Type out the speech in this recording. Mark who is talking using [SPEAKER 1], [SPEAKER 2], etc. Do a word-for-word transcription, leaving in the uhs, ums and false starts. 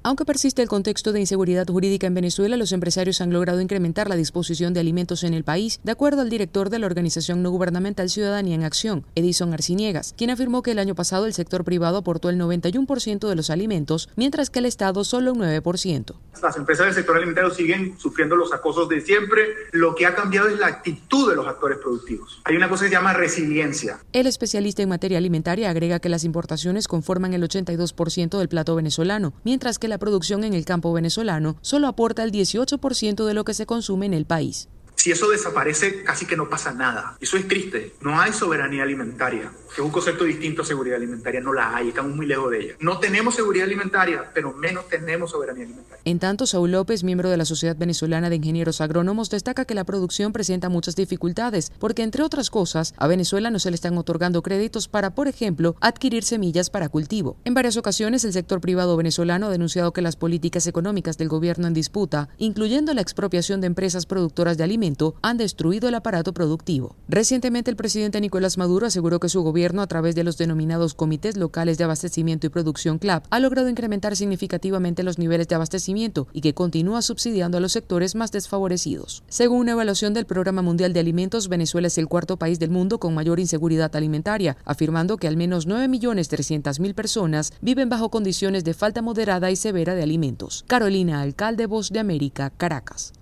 [SPEAKER 1] Aunque persiste el contexto de inseguridad jurídica en Venezuela, los empresarios han logrado incrementar la disposición de alimentos en el país, de acuerdo al director de la organización no gubernamental Ciudadanía en Acción, Edison Arciniegas, quien afirmó que el año pasado el sector privado aportó el noventa y uno por ciento de los alimentos, mientras que el Estado solo un nueve por ciento.
[SPEAKER 2] Las empresas del sector alimentario siguen sufriendo los acosos de siempre. Lo que ha cambiado es la actitud de los actores productivos. Hay una cosa que se llama resiliencia.
[SPEAKER 1] El especialista en materia alimentaria agrega que las importaciones conforman el ochenta y dos por ciento del plato venezolano, mientras que la producción en el campo venezolano solo aporta el dieciocho por ciento de lo que se consume en el país.
[SPEAKER 2] Si eso desaparece, casi que no pasa nada. Eso es triste. No hay soberanía alimentaria, que es un concepto distinto a seguridad alimentaria. No la hay, estamos muy lejos de ella. No tenemos seguridad alimentaria, pero menos tenemos soberanía alimentaria.
[SPEAKER 1] En tanto, Saúl López, miembro de la Sociedad Venezolana de Ingenieros Agrónomos, destaca que la producción presenta muchas dificultades, porque, entre otras cosas, a Venezuela no se le están otorgando créditos para, por ejemplo, adquirir semillas para cultivo. En varias ocasiones, el sector privado venezolano ha denunciado que las políticas económicas del gobierno en disputa, incluyendo la expropiación de empresas productoras de alimentos, han destruido el aparato productivo. Recientemente, el presidente Nicolás Maduro aseguró que su gobierno, a través de los denominados Comités Locales de Abastecimiento y Producción C L A P, ha logrado incrementar significativamente los niveles de abastecimiento y que continúa subsidiando a los sectores más desfavorecidos. Según una evaluación del Programa Mundial de Alimentos, Venezuela es el cuarto país del mundo con mayor inseguridad alimentaria, afirmando que al menos nueve millones trescientas mil personas viven bajo condiciones de falta moderada y severa de alimentos. Carolina Alcalde, Voz de América, Caracas.